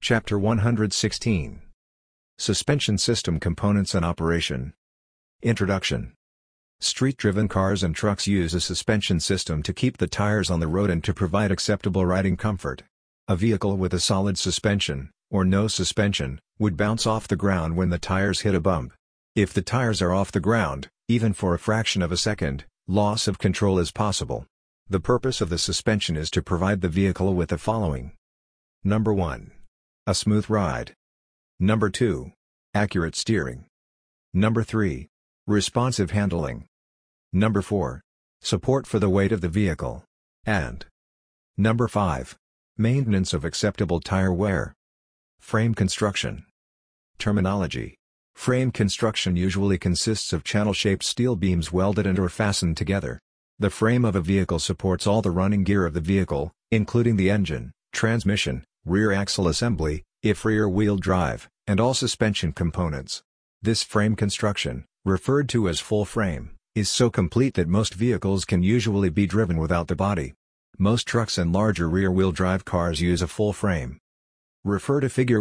Chapter 116. Suspension System Components and Operation. Introduction. Street-driven cars and trucks use a suspension system to keep the tires on the road and to provide acceptable riding comfort. A vehicle with a solid suspension, or no suspension, would bounce off the ground when the tires hit a bump. If the tires are off the ground, even for a fraction of a second, loss of control is possible. The purpose of the suspension is to provide the vehicle with the following. Number 1. A smooth ride. Number 2. Accurate steering. Number 3. Responsive handling. Number 4. Support for the weight of the vehicle. And Number 5. Maintenance of acceptable tire wear. Frame construction. Terminology. Frame construction usually consists of channel-shaped steel beams welded and/or fastened together. The frame of a vehicle supports all the running gear of the vehicle, including the engine, transmission, rear axle assembly, if rear-wheel drive, and all suspension components. This frame construction, referred to as full frame, is so complete that most vehicles can usually be driven without the body. Most trucks and larger rear-wheel drive cars use a full frame. Refer to Figure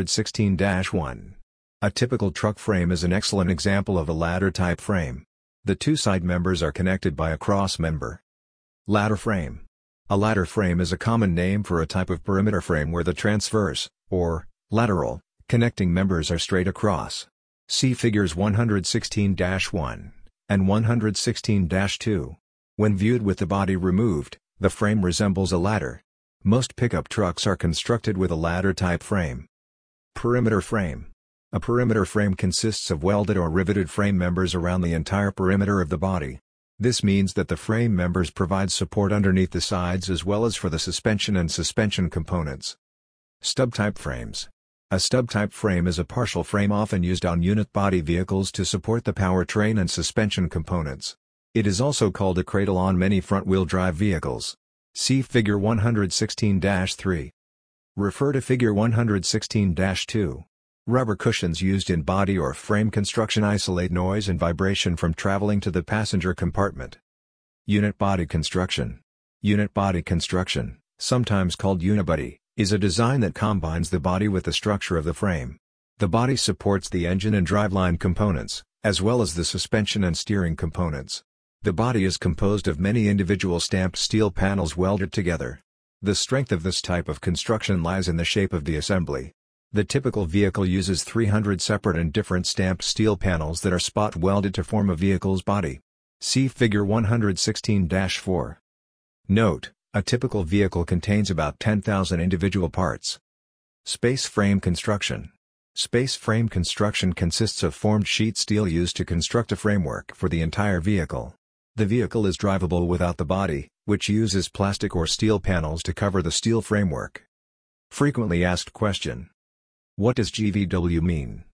116-1. A typical truck frame is an excellent example of a ladder-type frame. The two side members are connected by a cross member. Ladder frame. A ladder frame is a common name for a type of perimeter frame where the transverse, or lateral, connecting members are straight across. See Figures 116-1 and 116-2. When viewed with the body removed, the frame resembles a ladder. Most pickup trucks are constructed with a ladder-type frame. Perimeter frame. A perimeter frame consists of welded or riveted frame members around the entire perimeter of the body. This means that the frame members provide support underneath the sides as well as for the suspension and suspension components. Stub-type frames. A stub-type frame is a partial frame often used on unit body vehicles to support the powertrain and suspension components. It is also called a cradle on many front-wheel drive vehicles. See Figure 116-3. Refer to Figure 116-2. Rubber cushions used in body or frame construction isolate noise and vibration from traveling to the passenger compartment. Unit body construction. Unit body construction, sometimes called unibody, is a design that combines the body with the structure of the frame. The body supports the engine and driveline components, as well as the suspension and steering components. The body is composed of many individual stamped steel panels welded together. The strength of this type of construction lies in the shape of the assembly. The typical vehicle uses 300 separate and different stamped steel panels that are spot welded to form a vehicle's body. See Figure 116-4. Note: a typical vehicle contains about 10,000 individual parts. Space frame construction. Space frame construction consists of formed sheet steel used to construct a framework for the entire vehicle. The vehicle is drivable without the body, which uses plastic or steel panels to cover the steel framework. Frequently asked question. What does GVW mean?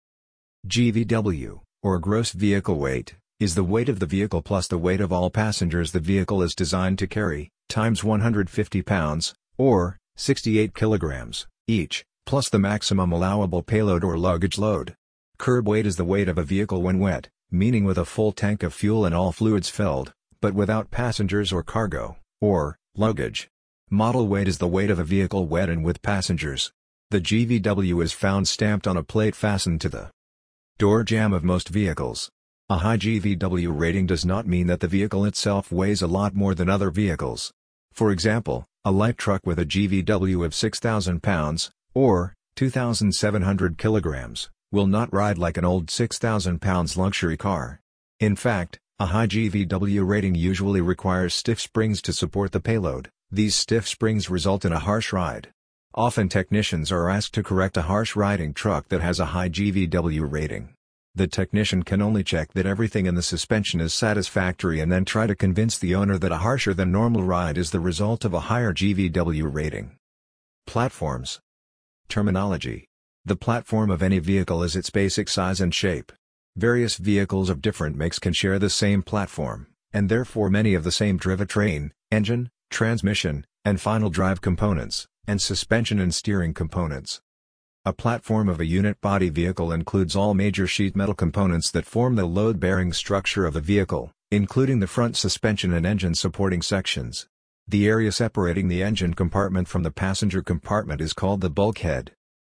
GVW, or gross vehicle weight, is the weight of the vehicle plus the weight of all passengers the vehicle is designed to carry, times 150 pounds, or 68 kilograms, each, plus the maximum allowable payload or luggage load. Curb weight is the weight of a vehicle when wet, meaning with a full tank of fuel and all fluids filled, but without passengers or cargo, or luggage. Model weight is the weight of a vehicle wet and with passengers. The GVW is found stamped on a plate fastened to the door jamb of most vehicles. A high GVW rating does not mean that the vehicle itself weighs a lot more than other vehicles. For example, a light truck with a GVW of 6,000 pounds, or 2,700 kilograms, will not ride like an old 6,000 pounds luxury car. In fact, a high GVW rating usually requires stiff springs to support the payload. These stiff springs result in a harsh ride. Often technicians are asked to correct a harsh riding truck that has a high GVW rating. The technician can only check that everything in the suspension is satisfactory and then try to convince the owner that a harsher than normal ride is the result of a higher GVW rating. Platforms. Terminology. The platform of any vehicle is its basic size and shape. Various vehicles of different makes can share the same platform, and therefore many of the same drivetrain, engine, transmission, and final drive components, and suspension and steering components. A platform of a unit body vehicle includes all major sheet metal components that form the load-bearing structure of the vehicle, including the front suspension and engine supporting sections. The area separating the engine compartment from the passenger compartment is called the bulkhead.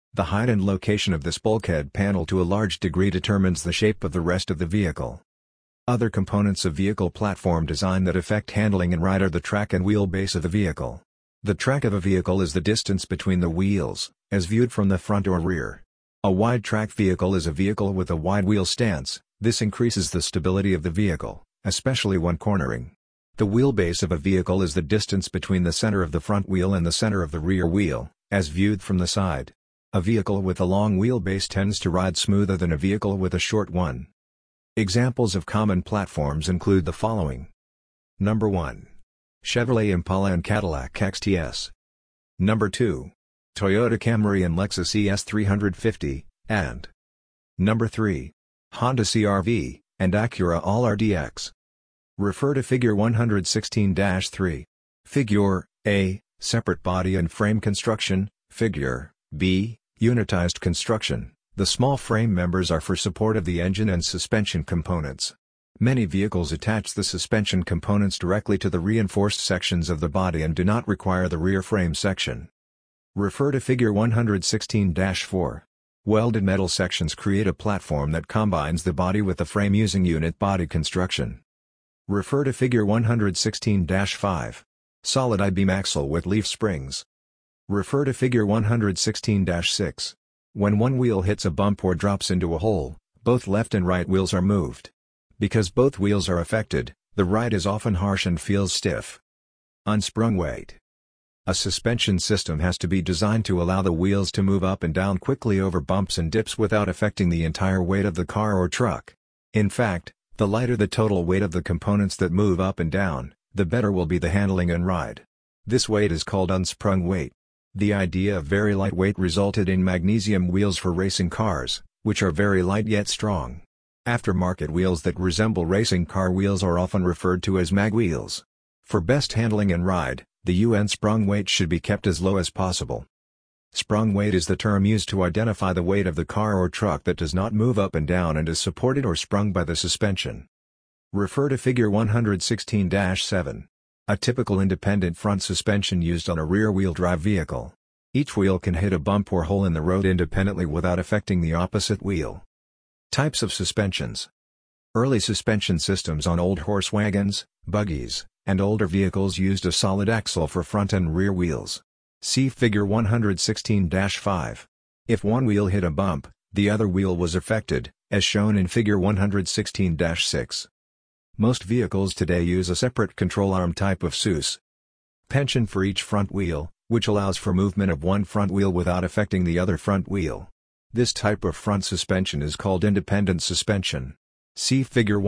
The height and location of this bulkhead panel to a large degree determines the shape of the rest of the vehicle. Other components of vehicle platform design that affect handling and ride are the track and wheelbase of the vehicle. The track of a vehicle is the distance between the wheels, as viewed from the front or rear. A wide track vehicle is a vehicle with a wide wheel stance. This increases the stability of the vehicle, especially when cornering. The wheelbase of a vehicle is the distance between the center of the front wheel and the center of the rear wheel, as viewed from the side. A vehicle with a long wheelbase tends to ride smoother than a vehicle with a short one. Examples of common platforms include the following. Number 1. Chevrolet Impala and Cadillac XTS. Number 2. Toyota Camry and Lexus ES350, and Number 3. Honda CR-V, and Acura All-RDX. Refer to Figure 116-3. Figure A. Separate body and frame construction. Figure B. Unitized construction. The small frame members are for support of the engine and suspension components. Many vehicles attach the suspension components directly to the reinforced sections of the body and do not require the rear frame section. Refer to Figure 116-4. Welded metal sections create a platform that combines the body with the frame using unit body construction. Refer to Figure 116-5. Solid I-beam axle with leaf springs. Refer to Figure 116-6. When one wheel hits a bump or drops into a hole, both left and right wheels are moved. Because both wheels are affected, the ride is often harsh and feels stiff. Unsprung weight. A suspension system has to be designed to allow the wheels to move up and down quickly over bumps and dips without affecting the entire weight of the car or truck. In fact, the lighter the total weight of the components that move up and down, the better will be the handling and ride. This weight is called unsprung weight. The idea of very light weight resulted in magnesium wheels for racing cars, which are very light yet strong. Aftermarket wheels that resemble racing car wheels are often referred to as mag wheels. For best handling and ride, the UN sprung weight should be kept as low as possible. Sprung weight is the term used to identify the weight of the car or truck that does not move up and down and is supported or sprung by the suspension. Refer to Figure 116-7. A typical independent front suspension used on a rear-wheel drive vehicle. Each wheel can hit a bump or hole in the road independently without affecting the opposite wheel. Types of suspensions. Early suspension systems on old horse wagons, buggies, and older vehicles used a solid axle for front and rear wheels. See Figure 116-5. If one wheel hit a bump, the other wheel was affected, as shown in Figure 116-6. Most vehicles today use a separate control arm type of suspension for each front wheel, which allows for movement of one front wheel without affecting the other front wheel. This type of front suspension is called independent suspension. See Figure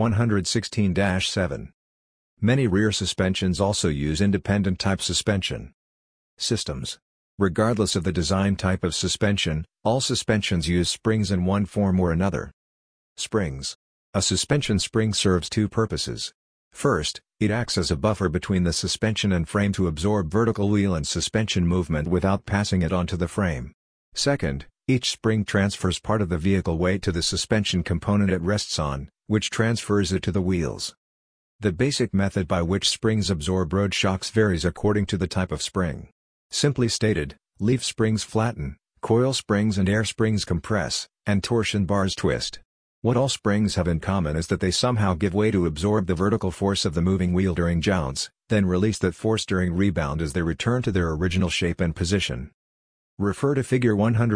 116-7. Many rear suspensions also use independent type suspension systems. Regardless of the design type of suspension, all suspensions use springs in one form or another. Springs. A suspension spring serves two purposes. First, it acts as a buffer between the suspension and frame to absorb vertical wheel and suspension movement without passing it onto the frame. Second, each spring transfers part of the vehicle weight to the suspension component it rests on, which transfers it to the wheels. The basic method by which springs absorb road shocks varies according to the type of spring. Simply stated, leaf springs flatten, coil springs and air springs compress, and torsion bars twist. What all springs have in common is that they somehow give way to absorb the vertical force of the moving wheel during jounce, then release that force during rebound as they return to their original shape and position. Refer to Figure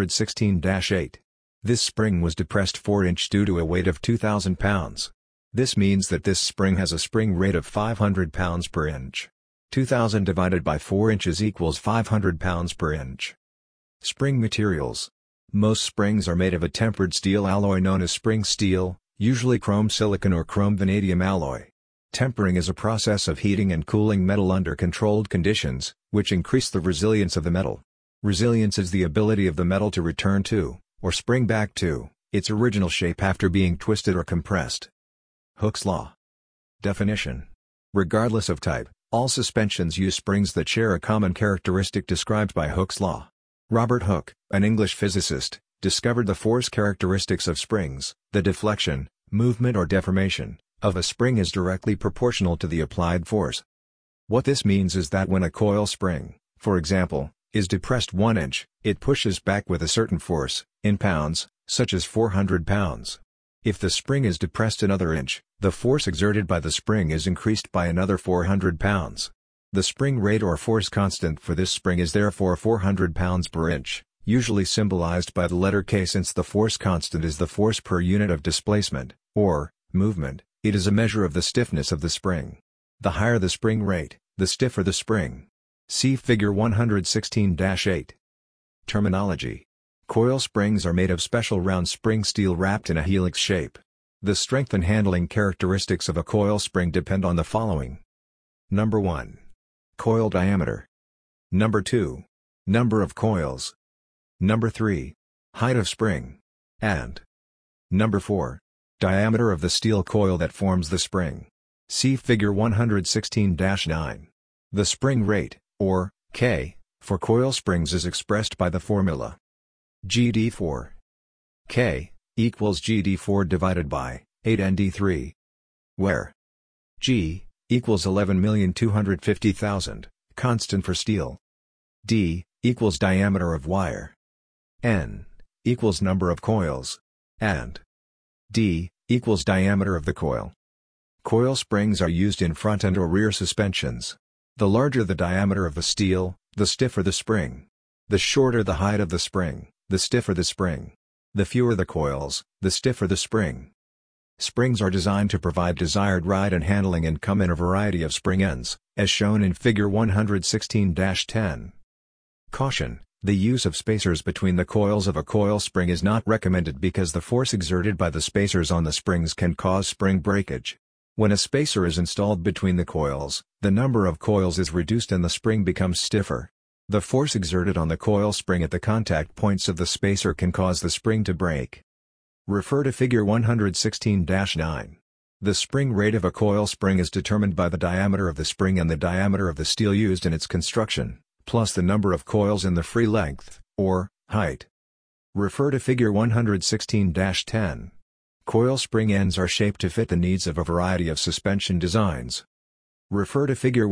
116-8. This spring was depressed 4 inches due to a weight of 2,000 pounds. This means that this spring has a spring rate of 500 pounds per inch. 2,000 divided by 4 inches equals 500 pounds per inch. Spring materials. Most springs are made of a tempered steel alloy known as spring steel, usually chrome silicon or chrome vanadium alloy. Tempering is a process of heating and cooling metal under controlled conditions, which increase the resilience of the metal. Resilience is the ability of the metal to return to, or spring back to, its original shape after being twisted or compressed. Hooke's law. Definition. Regardless of type, all suspensions use springs that share a common characteristic described by Hooke's law. Robert Hooke, an English physicist, discovered the force characteristics of springs. The deflection, movement or deformation, of a spring is directly proportional to the applied force. What this means is that when a coil spring, for example, is depressed 1 inch, it pushes back with a certain force, in pounds, such as 400 pounds. If the spring is depressed another inch, the force exerted by the spring is increased by another 400 pounds. The spring rate or force constant for this spring is therefore 400 pounds per inch, usually symbolized by the letter K. Since the force constant is the force per unit of displacement, or movement, it is a measure of the stiffness of the spring. The higher the spring rate, the stiffer the spring. See Figure 116-8. Terminology. Coil springs are made of special round spring steel wrapped in a helix shape. The strength and handling characteristics of a coil spring depend on the following. Number 1. Coil diameter. Number 2. Number of coils. Number 3. Height of spring. And Number 4. Diameter of the steel coil that forms the spring. See Figure 116-9. The spring rate, or K, for coil springs is expressed by the formula GD4. K equals GD4 divided by 8ND3, where G equals 11,250,000, constant for steel. D equals diameter of wire. N equals number of coils. And D equals diameter of the coil. Coil springs are used in front-end or rear suspensions. The larger the diameter of the steel, the stiffer the spring. The shorter the height of the spring, the stiffer the spring. The fewer the coils, the stiffer the spring. Springs are designed to provide desired ride and handling and come in a variety of spring ends, as shown in Figure 116-10. Caution: the use of spacers between the coils of a coil spring is not recommended because the force exerted by the spacers on the springs can cause spring breakage. When a spacer is installed between the coils, the number of coils is reduced and the spring becomes stiffer. The force exerted on the coil spring at the contact points of the spacer can cause the spring to break. Refer to Figure 116-9. The spring rate of a coil spring is determined by the diameter of the spring and the diameter of the steel used in its construction, plus the number of coils in the free length, or height. Refer to Figure 116-10. Coil spring ends are shaped to fit the needs of a variety of suspension designs. Refer to Figure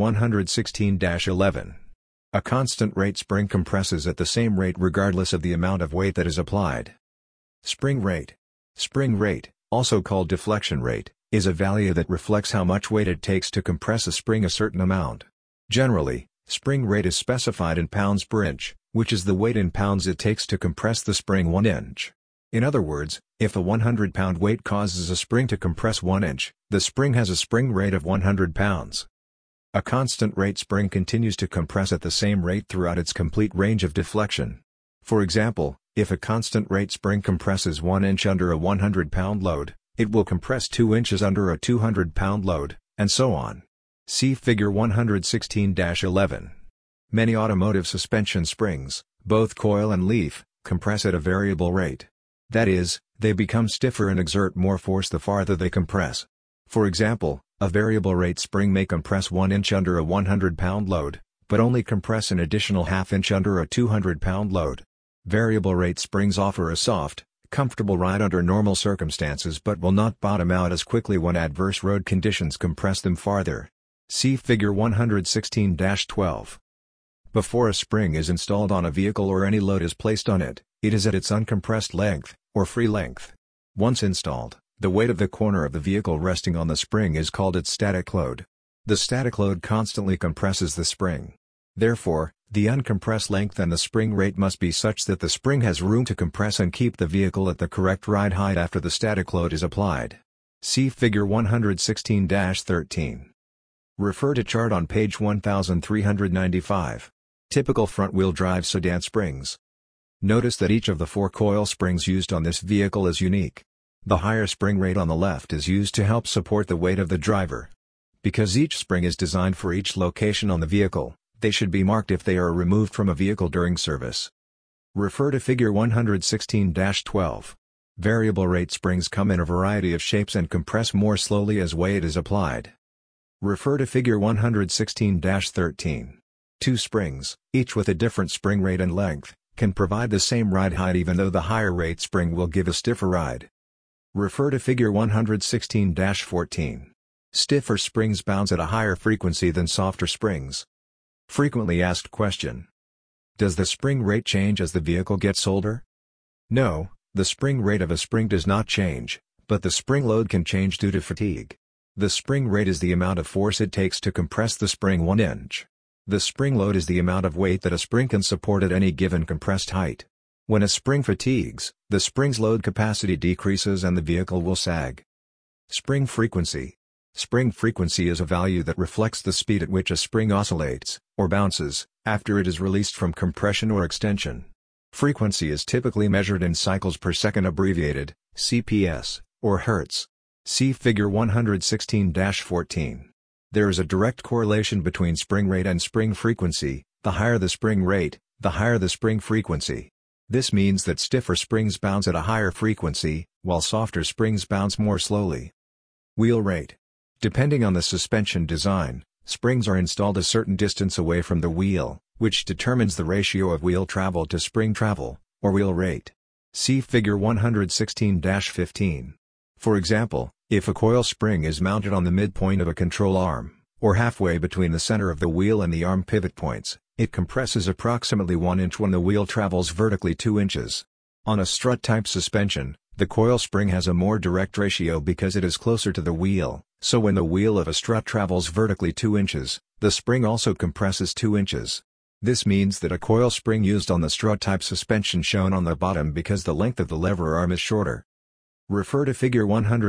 116-11. A constant rate spring compresses at the same rate regardless of the amount of weight that is applied. Spring rate. Spring rate, also called deflection rate, is a value that reflects how much weight it takes to compress a spring a certain amount. Generally, spring rate is specified in pounds per inch, which is the weight in pounds it takes to compress the spring 1 inch. In other words, if a 100-pound weight causes a spring to compress 1 inch, the spring has a spring rate of 100 pounds. A constant rate spring continues to compress at the same rate throughout its complete range of deflection. For example, if a constant rate spring compresses 1 inch under a 100-pound load, it will compress 2 inches under a 200-pound load, and so on. See Figure 116-11. Many automotive suspension springs, both coil and leaf, compress at a variable rate. That is, they become stiffer and exert more force the farther they compress. For example, a variable rate spring may compress 1 inch under a 100-pound load, but only compress an additional ½ inch under a 200-pound load. Variable rate springs offer a soft, comfortable ride under normal circumstances but will not bottom out as quickly when adverse road conditions compress them farther. See Figure 116-12. Before a spring is installed on a vehicle or any load is placed on it, it is at its uncompressed length, or free length. Once installed, the weight of the corner of the vehicle resting on the spring is called its static load. The static load constantly compresses the spring. Therefore, the uncompressed length and the spring rate must be such that the spring has room to compress and keep the vehicle at the correct ride height after the static load is applied. See Figure 116-13. Refer to chart on page 1395. Typical front-wheel drive sedan springs. Notice that each of the 4 coil springs used on this vehicle is unique. The higher spring rate on the left is used to help support the weight of the driver. Because each spring is designed for each location on the vehicle, they should be marked if they are removed from a vehicle during service. Refer to Figure 116-12. Variable rate springs come in a variety of shapes and compress more slowly as weight is applied. Refer to Figure 116-13. 2 springs, each with a different spring rate and length, can provide the same ride height even though the higher rate spring will give a stiffer ride. Refer to Figure 116-14. Stiffer springs bounce at a higher frequency than softer springs. Frequently asked question. Does the spring rate change as the vehicle gets older? No, the spring rate of a spring does not change, but the spring load can change due to fatigue. The spring rate is the amount of force it takes to compress the spring 1 inch. The spring load is the amount of weight that a spring can support at any given compressed height. When a spring fatigues, the spring's load capacity decreases and the vehicle will sag. Spring frequency. Spring frequency is a value that reflects the speed at which a spring oscillates, or bounces, after it is released from compression or extension. Frequency is typically measured in cycles per second, abbreviated, CPS, or Hertz. See Figure 116-14. There is a direct correlation between spring rate and spring frequency. The higher the spring rate, the higher the spring frequency. This means that stiffer springs bounce at a higher frequency, while softer springs bounce more slowly. Wheel rate. Depending on the suspension design, springs are installed a certain distance away from the wheel, which determines the ratio of wheel travel to spring travel, or wheel rate. See Figure 116-15. For example, if a coil spring is mounted on the midpoint of a control arm, or halfway between the center of the wheel and the arm pivot points, it compresses approximately 1 inch when the wheel travels vertically 2 inches. On a strut-type suspension, the coil spring has a more direct ratio because it is closer to the wheel, so when the wheel of a strut travels vertically 2 inches, the spring also compresses 2 inches. This means that a coil spring used on the strut-type suspension shown on the bottom because the length of the lever arm is shorter. Refer to Figure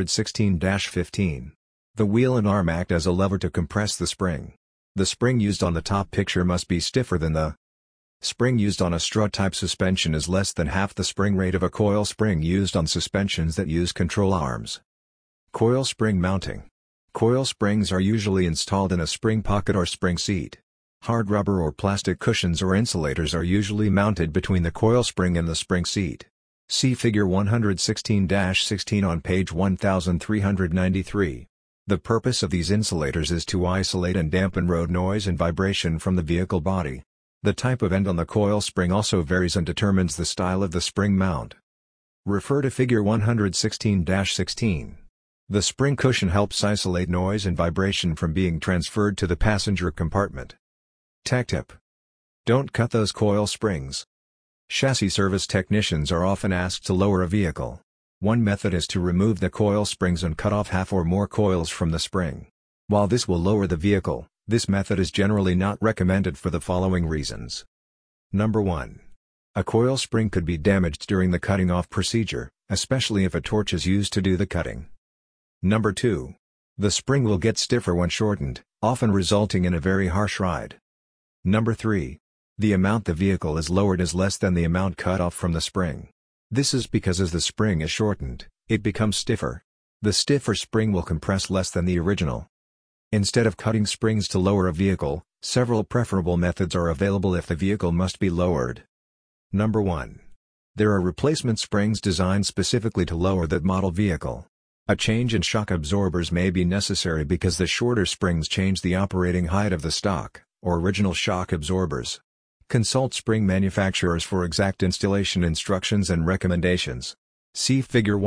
116-15. The wheel and arm act as a lever to compress the spring. The spring used on the top picture must be stiffer than the spring used on a strut-type suspension is less than half the spring rate of a coil spring used on suspensions that use control arms. Coil spring mounting. Coil springs are usually installed in a spring pocket or spring seat. Hard rubber or plastic cushions or insulators are usually mounted between the coil spring and the spring seat. See Figure 116-16 on page 1393. The purpose of these insulators is to isolate and dampen road noise and vibration from the vehicle body. The type of end on the coil spring also varies and determines the style of the spring mount. Refer to Figure 116-16. The spring cushion helps isolate noise and vibration from being transferred to the passenger compartment. Tech tip: don't cut those coil springs. Chassis service technicians are often asked to lower a vehicle. One method is to remove the coil springs and cut off half or more coils from the spring. While this will lower the vehicle, this method is generally not recommended for the following reasons. Number 1. A coil spring could be damaged during the cutting off procedure, especially if a torch is used to do the cutting. Number 2. The spring will get stiffer when shortened, often resulting in a very harsh ride. Number 3. The amount the vehicle is lowered is less than the amount cut off from the spring. This is because as the spring is shortened, it becomes stiffer. The stiffer spring will compress less than the original. Instead of cutting springs to lower a vehicle, several preferable methods are available if the vehicle must be lowered. Number 1. There are replacement springs designed specifically to lower that model vehicle. A change in shock absorbers may be necessary because the shorter springs change the operating height of the stock, or original shock absorbers. Consult spring manufacturers for exact installation instructions and recommendations. See Figure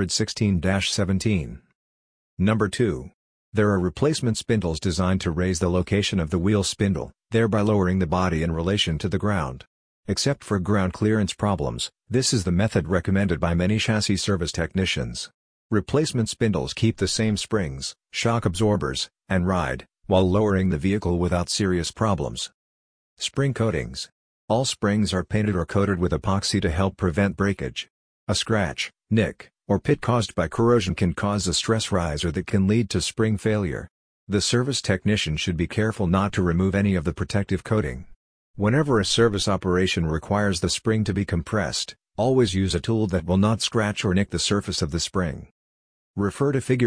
116-17. Number 2. There are replacement spindles designed to raise the location of the wheel spindle, thereby lowering the body in relation to the ground. Except for ground clearance problems, this is the method recommended by many chassis service technicians. Replacement spindles keep the same springs, shock absorbers, and ride, while lowering the vehicle without serious problems. Spring coatings. All springs are painted or coated with epoxy to help prevent breakage. A scratch, nick, or pit caused by corrosion can cause a stress riser that can lead to spring failure. The service technician should be careful not to remove any of the protective coating. Whenever a service operation requires the spring to be compressed, always use a tool that will not scratch or nick the surface of the spring. Refer to Figure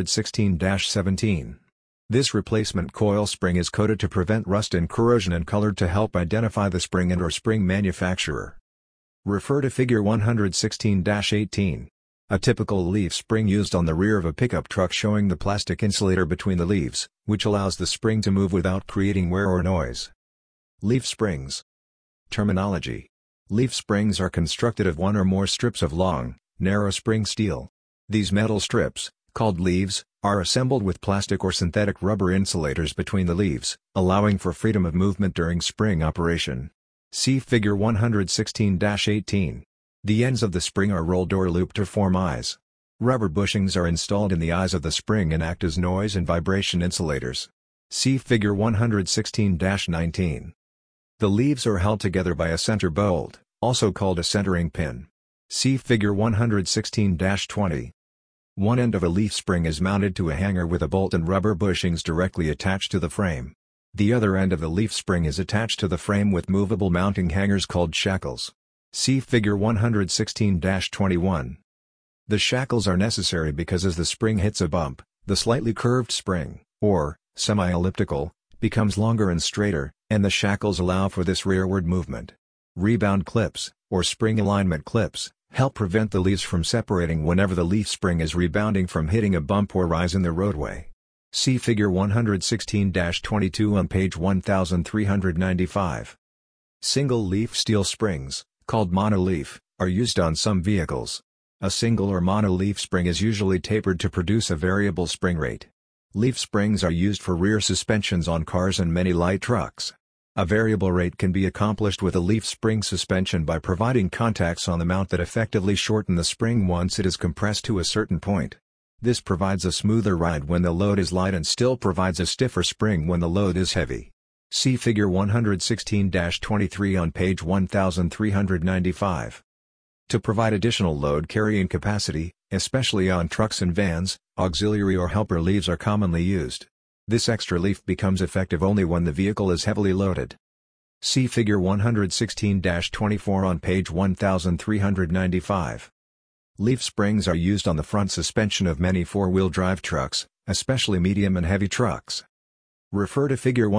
116-17. This replacement coil spring is coated to prevent rust and corrosion and colored to help identify the spring and/or spring manufacturer. Refer to Figure 116-18. A typical leaf spring used on the rear of a pickup truck showing the plastic insulator between the leaves, which allows the spring to move without creating wear or noise. Leaf springs. Terminology. Leaf springs are constructed of one or more strips of long, narrow spring steel. These metal strips, called leaves, are assembled with plastic or synthetic rubber insulators between the leaves, allowing for freedom of movement during spring operation. See Figure 116-18. The ends of the spring are rolled or looped to form eyes. Rubber bushings are installed in the eyes of the spring and act as noise and vibration insulators. See Figure 116-19. The leaves are held together by a center bolt, also called a centering pin. See Figure 116-20. One end of a leaf spring is mounted to a hanger with a bolt and rubber bushings directly attached to the frame. The other end of the leaf spring is attached to the frame with movable mounting hangers called shackles. See Figure 116-21. The shackles are necessary because as the spring hits a bump, the slightly curved spring, or semi-elliptical, becomes longer and straighter, and the shackles allow for this rearward movement. Rebound clips, or spring alignment clips, help prevent the leaves from separating whenever the leaf spring is rebounding from hitting a bump or rise in the roadway. See Figure 116-22 on page 1395. Single-leaf steel springs, called monoleaf, are used on some vehicles. A single or monoleaf spring is usually tapered to produce a variable spring rate. Leaf springs are used for rear suspensions on cars and many light trucks. A variable rate can be accomplished with a leaf spring suspension by providing contacts on the mount that effectively shorten the spring once it is compressed to a certain point. This provides a smoother ride when the load is light and still provides a stiffer spring when the load is heavy. See Figure 116-23 on page 1395. To provide additional load carrying capacity, especially on trucks and vans, auxiliary or helper leaves are commonly used. This extra leaf becomes effective only when the vehicle is heavily loaded. See Figure 116-24 on page 1395. Leaf springs are used on the front suspension of many four-wheel drive trucks, especially medium and heavy trucks. Refer to Figure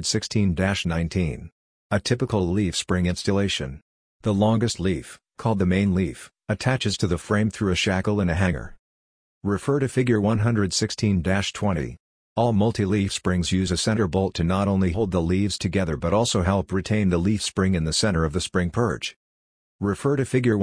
116-19. A typical leaf spring installation. The longest leaf, called the main leaf, attaches to the frame through a shackle and a hanger. Refer to Figure 116-20. All multi-leaf springs use a center bolt to not only hold the leaves together but also help retain the leaf spring in the center of the spring perch. Refer to Figure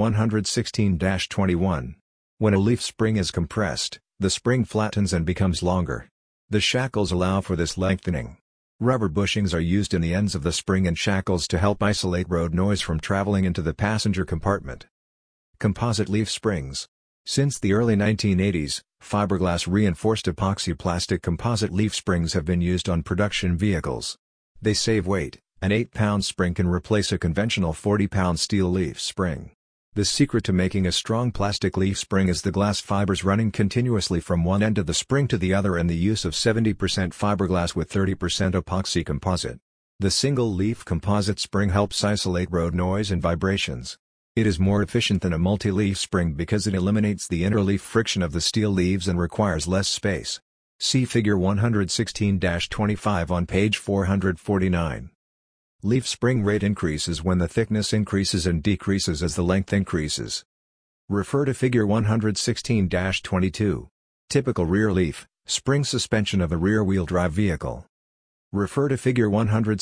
116-21. When a leaf spring is compressed, the spring flattens and becomes longer. The shackles allow for this lengthening. Rubber bushings are used in the ends of the spring and shackles to help isolate road noise from traveling into the passenger compartment. Composite leaf springs. Since the early 1980s, fiberglass-reinforced epoxy plastic composite leaf springs have been used on production vehicles. They save weight. An 8-pound spring can replace a conventional 40-pound steel leaf spring. The secret to making a strong plastic leaf spring is the glass fibers running continuously from one end of the spring to the other and the use of 70% fiberglass with 30% epoxy composite. The single-leaf composite spring helps isolate road noise and vibrations. It is more efficient than a multi-leaf spring because it eliminates the interleaf friction of the steel leaves and requires less space. See Figure 116-25 on page 449. Leaf spring rate increases when the thickness increases and decreases as the length increases. Refer to Figure 116-22. Typical rear leaf spring suspension of a rear-wheel drive vehicle. Refer to Figure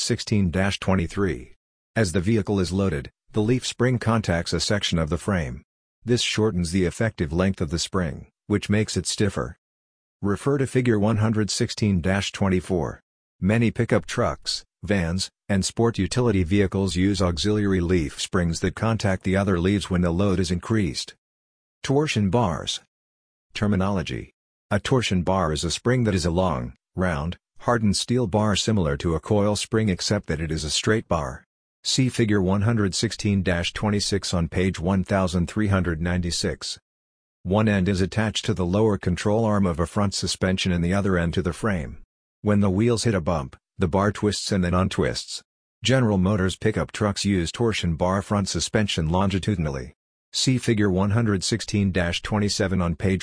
116-23. As the vehicle is loaded, the leaf spring contacts a section of the frame. This shortens the effective length of the spring, which makes it stiffer. Refer to Figure 116-24. Many pickup trucks, vans, and sport utility vehicles use auxiliary leaf springs that contact the other leaves when the load is increased. Torsion bars. Terminology. A torsion bar is a spring that is a long, round, hardened steel bar similar to a coil spring except that it is a straight bar. See Figure 116-26 on page 1396. One end is attached to the lower control arm of a front suspension and the other end to the frame. When the wheels hit a bump, the bar twists and then untwists. General Motors pickup trucks use torsion bar front suspension longitudinally. See Figure 116-27 on page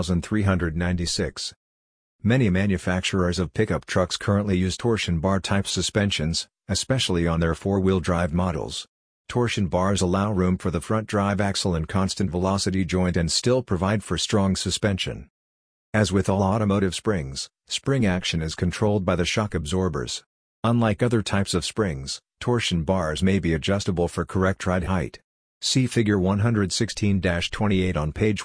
1396. Many manufacturers of pickup trucks currently use torsion bar type suspensions, especially on their four-wheel drive models. Torsion bars allow room for the front drive axle and constant velocity joint and still provide for strong suspension. As with all automotive springs, spring action is controlled by the shock absorbers. Unlike other types of springs, torsion bars may be adjustable for correct ride height. See Figure 116-28 on page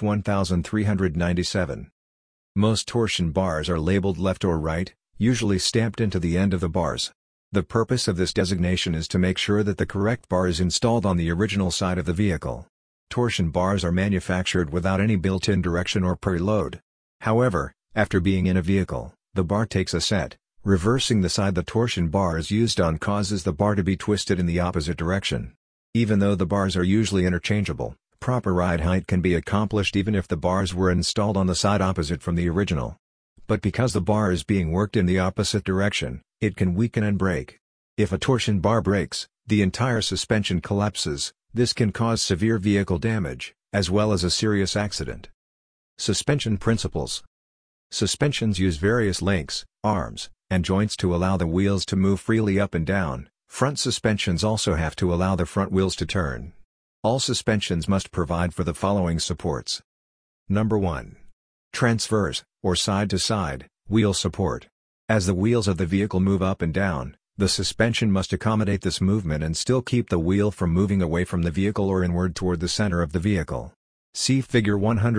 1397. Most torsion bars are labeled left or right, usually stamped into the end of the bars. The purpose of this designation is to make sure that the correct bar is installed on the original side of the vehicle. Torsion bars are manufactured without any built-in direction or preload. However, after being in a vehicle, the bar takes a set. Reversing the side the torsion bar is used on causes the bar to be twisted in the opposite direction. Even though the bars are usually interchangeable, proper ride height can be accomplished even if the bars were installed on the side opposite from the original. But because the bar is being worked in the opposite direction, it can weaken and break. If a torsion bar breaks, the entire suspension collapses. This can cause severe vehicle damage, as well as a serious accident. Suspension principles. Suspensions use various links, arms, and joints to allow the wheels to move freely up and down. Front suspensions also have to allow the front wheels to turn. All suspensions must provide for the following supports. Number 1. Transverse, or side-to-side, wheel support. As the wheels of the vehicle move up and down, the suspension must accommodate this movement and still keep the wheel from moving away from the vehicle or inward toward the center of the vehicle. See Figure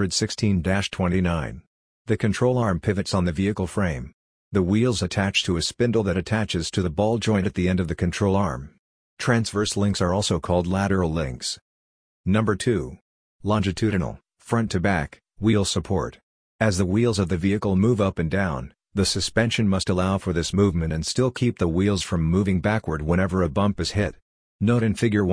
116-29. The control arm pivots on the vehicle frame. The wheels attach to a spindle that attaches to the ball joint at the end of the control arm. Transverse links are also called lateral links. Number 2. Longitudinal, front-to-back, wheel support. As the wheels of the vehicle move up and down, the suspension must allow for this movement and still keep the wheels from moving backward whenever a bump is hit. Note in Figure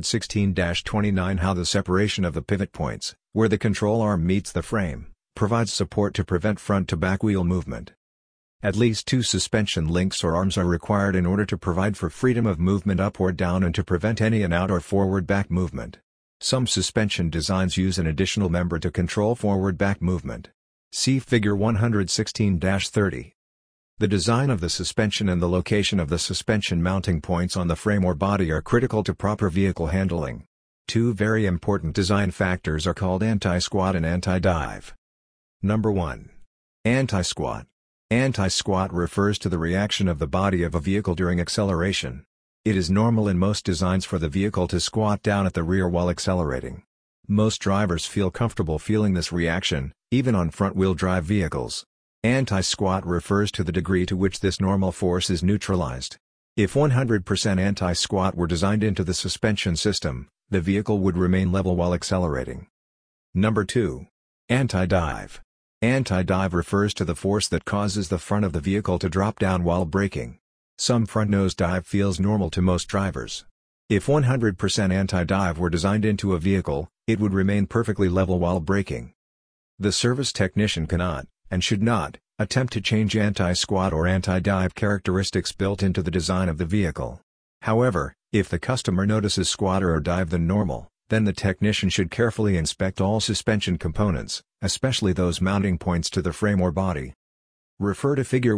116-29 how the separation of the pivot points, where the control arm meets the frame, provides support to prevent front-to-back wheel movement. At least 2 suspension links or arms are required in order to provide for freedom of movement up or down and to prevent any in-out or forward-back movement. Some suspension designs use an additional member to control forward-back movement. See Figure 116-30. The design of the suspension and the location of the suspension mounting points on the frame or body are critical to proper vehicle handling. 2 very important design factors are called anti-squat and anti-dive. Number 1. Anti-squat. Anti-squat refers to the reaction of the body of a vehicle during acceleration. It is normal in most designs for the vehicle to squat down at the rear while accelerating. Most drivers feel comfortable feeling this reaction, even on front-wheel drive vehicles. Anti-squat refers to the degree to which this normal force is neutralized. If 100% anti-squat were designed into the suspension system, the vehicle would remain level while accelerating. Number 2. Anti-dive. Anti-dive refers to the force that causes the front of the vehicle to drop down while braking. Some front nose dive feels normal to most drivers. If 100% anti-dive were designed into a vehicle, it would remain perfectly level while braking. The service technician cannot, and should not, attempt to change anti-squat or anti-dive characteristics built into the design of the vehicle. However, if the customer notices squatter or dive than normal, then the technician should carefully inspect all suspension components, especially those mounting points to the frame or body. Refer to Figure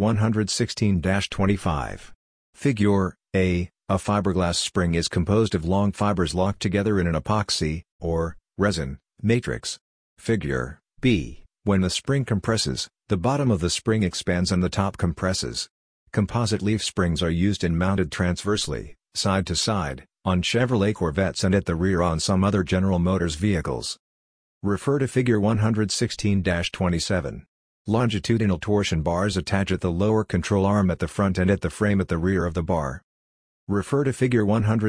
116-25. Figure A. A fiberglass spring is composed of long fibers locked together in an epoxy, or resin, matrix. Figure B. When the spring compresses, the bottom of the spring expands and the top compresses. Composite leaf springs are used and mounted transversely, side to side, on Chevrolet Corvettes and at the rear on some other General Motors vehicles. Refer to Figure 116-27. Longitudinal torsion bars attach at the lower control arm at the front and at the frame at the rear of the bar. Refer to Figure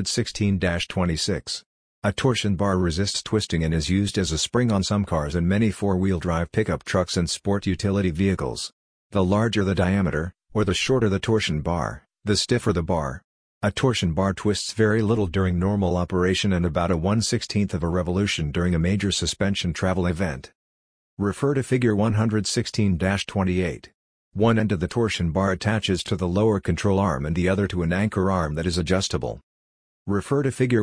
116-26. A torsion bar resists twisting and is used as a spring on some cars and many four-wheel drive pickup trucks and sport utility vehicles. The larger the diameter, or the shorter the torsion bar, the stiffer the bar. A torsion bar twists very little during normal operation and about a 1/16th of a revolution during a major suspension travel event. Refer to Figure 116-28. One end of the torsion bar attaches to the lower control arm and the other to an anchor arm that is adjustable. Refer to Figure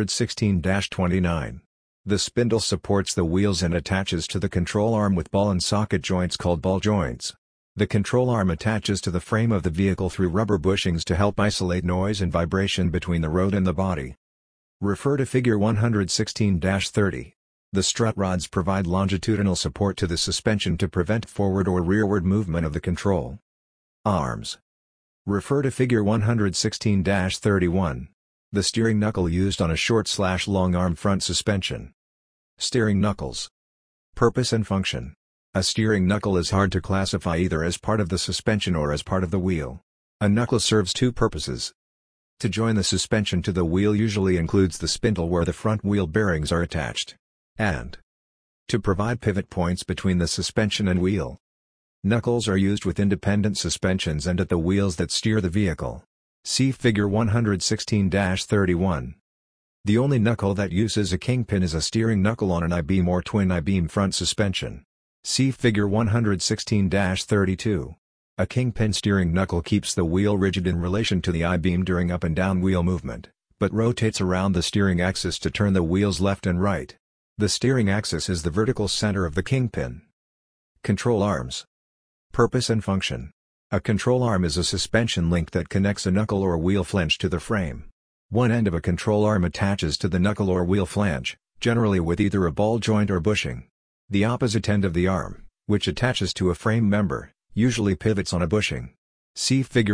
116-29. The spindle supports the wheels and attaches to the control arm with ball and socket joints called ball joints. The control arm attaches to the frame of the vehicle through rubber bushings to help isolate noise and vibration between the road and the body. Refer to Figure 116-30. The strut rods provide longitudinal support to the suspension to prevent forward or rearward movement of the control arms. Refer to Figure 116-31. The steering knuckle used on a short/long arm front suspension. Steering knuckles. Purpose and function. A steering knuckle is hard to classify either as part of the suspension or as part of the wheel. A knuckle serves two purposes: To join the suspension to the wheel usually includes the spindle where the front wheel bearings are attached, and to provide pivot points between the suspension and wheel. Knuckles are used with independent suspensions and at the wheels that steer the vehicle. See Figure 116-31. The only knuckle that uses a kingpin is a steering knuckle on an I-beam or twin I-beam front suspension. See Figure 116-32. A kingpin steering knuckle keeps the wheel rigid in relation to the I-beam during up and down wheel movement, but rotates around the steering axis to turn the wheels left and right. The steering axis is the vertical center of the kingpin. Control arms. Purpose and function. A control arm is a suspension link that connects a knuckle or wheel flange to the frame. One end of a control arm attaches to the knuckle or wheel flange, generally with either a ball joint or bushing. The opposite end of the arm, which attaches to a frame member, usually pivots on a bushing. See Figure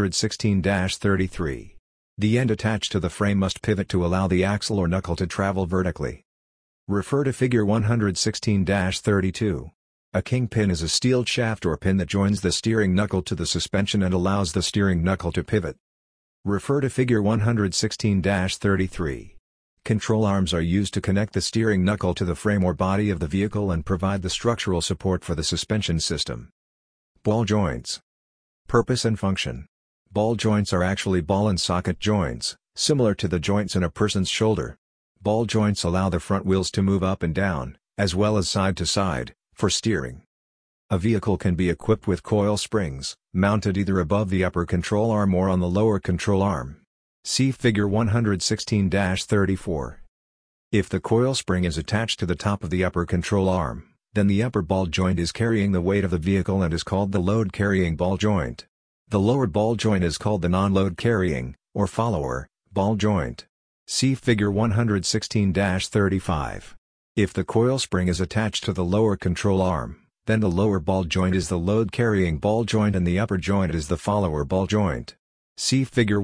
116-33. The end attached to the frame must pivot to allow the axle or knuckle to travel vertically. Refer to Figure 116-32. A kingpin is a steel shaft or pin that joins the steering knuckle to the suspension and allows the steering knuckle to pivot. Refer to Figure 116-33. Control arms are used to connect the steering knuckle to the frame or body of the vehicle and provide the structural support for the suspension system. Ball joints. Purpose and function. Ball joints are actually ball and socket joints, similar to the joints in a person's shoulder. Ball joints allow the front wheels to move up and down, as well as side to side, for steering. A vehicle can be equipped with coil springs, mounted either above the upper control arm or on the lower control arm. See Figure 116-34. If the coil spring is attached to the top of the upper control arm, then the upper ball joint is carrying the weight of the vehicle and is called the load-carrying ball joint. The lower ball joint is called the non-load-carrying, or follower, ball joint. See Figure 116-35. If the coil spring is attached to the lower control arm, then the lower ball joint is the load-carrying ball joint and the upper joint is the follower ball joint. See Figure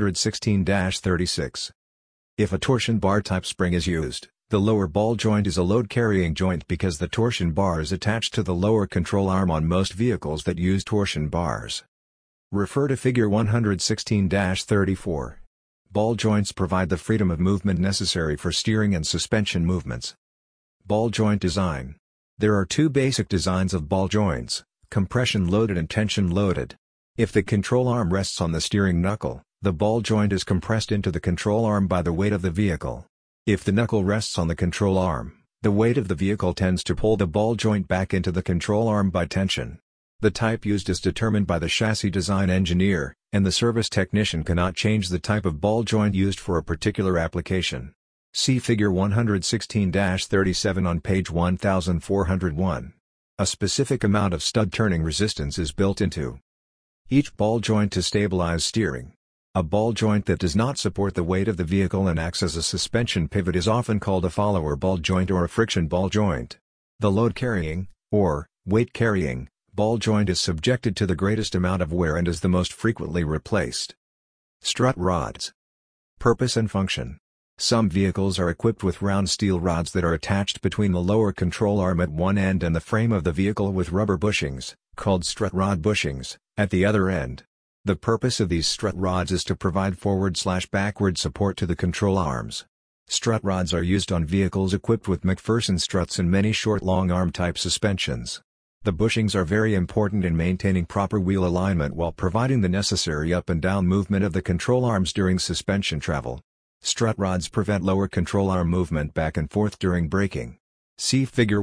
116-36. If a torsion bar type spring is used, the lower ball joint is a load-carrying joint because the torsion bar is attached to the lower control arm on most vehicles that use torsion bars. Refer to Figure 116-34. Ball joints provide the freedom of movement necessary for steering and suspension movements. Ball joint design. There are two basic designs of ball joints, compression-loaded and tension-loaded. If the control arm rests on the steering knuckle, the ball joint is compressed into the control arm by the weight of the vehicle. If the knuckle rests on the control arm, the weight of the vehicle tends to pull the ball joint back into the control arm by tension. The type used is determined by the chassis design engineer, and the service technician cannot change the type of ball joint used for a particular application. See Figure 116-37 on page 1401. A specific amount of stud turning resistance is built into each ball joint to stabilize steering. A ball joint that does not support the weight of the vehicle and acts as a suspension pivot is often called a follower ball joint or a friction ball joint. The load-carrying, or weight-carrying, ball joint is subjected to the greatest amount of wear and is the most frequently replaced. Strut rods. Purpose and function. Some vehicles are equipped with round steel rods that are attached between the lower control arm at one end and the frame of the vehicle with rubber bushings, called strut rod bushings, at the other end. The purpose of these strut rods is to provide forward/backward support to the control arms. Strut rods are used on vehicles equipped with McPherson struts and many short long arm type suspensions. The bushings are very important in maintaining proper wheel alignment while providing the necessary up and down movement of the control arms during suspension travel. Strut rods prevent lower control arm movement back and forth during braking. See Figure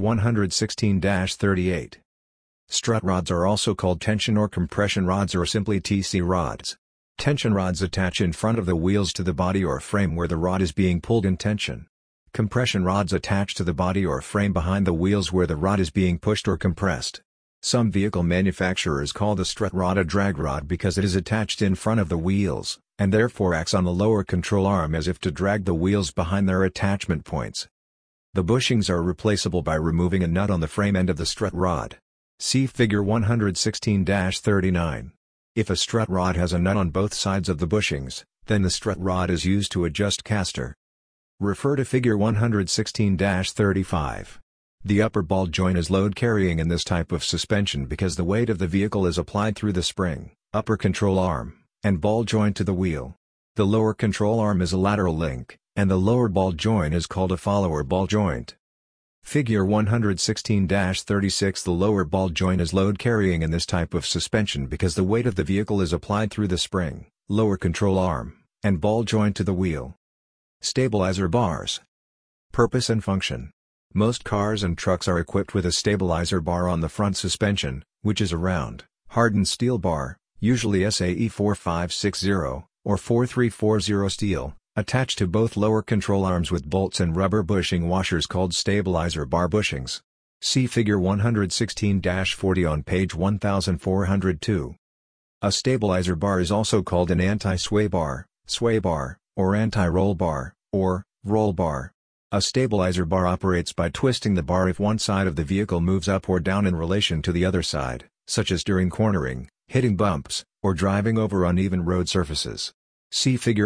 116-38. Strut rods are also called tension or compression rods or simply TC rods. Tension rods attach in front of the wheels to the body or frame where the rod is being pulled in tension. Compression rods attach to the body or frame behind the wheels where the rod is being pushed or compressed. Some vehicle manufacturers call the strut rod a drag rod because it is attached in front of the wheels, and therefore acts on the lower control arm as if to drag the wheels behind their attachment points. The bushings are replaceable by removing a nut on the frame end of the strut rod. See Figure 116-39. If a strut rod has a nut on both sides of the bushings, then the strut rod is used to adjust caster. Refer to Figure 116-35. The upper ball joint is load-carrying in this type of suspension because the weight of the vehicle is applied through the spring, upper control arm, and ball joint to the wheel. The lower control arm is a lateral link, and the lower ball joint is called a follower ball joint. Figure 116-36. The lower ball joint is load carrying in this type of suspension because the weight of the vehicle is applied through the spring, lower control arm, and ball joint to the wheel. Stabilizer bars. Purpose and function. Most cars and trucks are equipped with a stabilizer bar on the front suspension, which is a round, hardened steel bar, usually SAE 4560 or 4340 steel, attached to both lower control arms with bolts and rubber bushing washers called stabilizer bar bushings. See Figure 116-40 on page 1402. A stabilizer bar is also called an anti-sway bar, or anti-roll bar, or roll bar. A stabilizer bar operates by twisting the bar if one side of the vehicle moves up or down in relation to the other side, such as during cornering, hitting bumps, or driving over uneven road surfaces. See Figure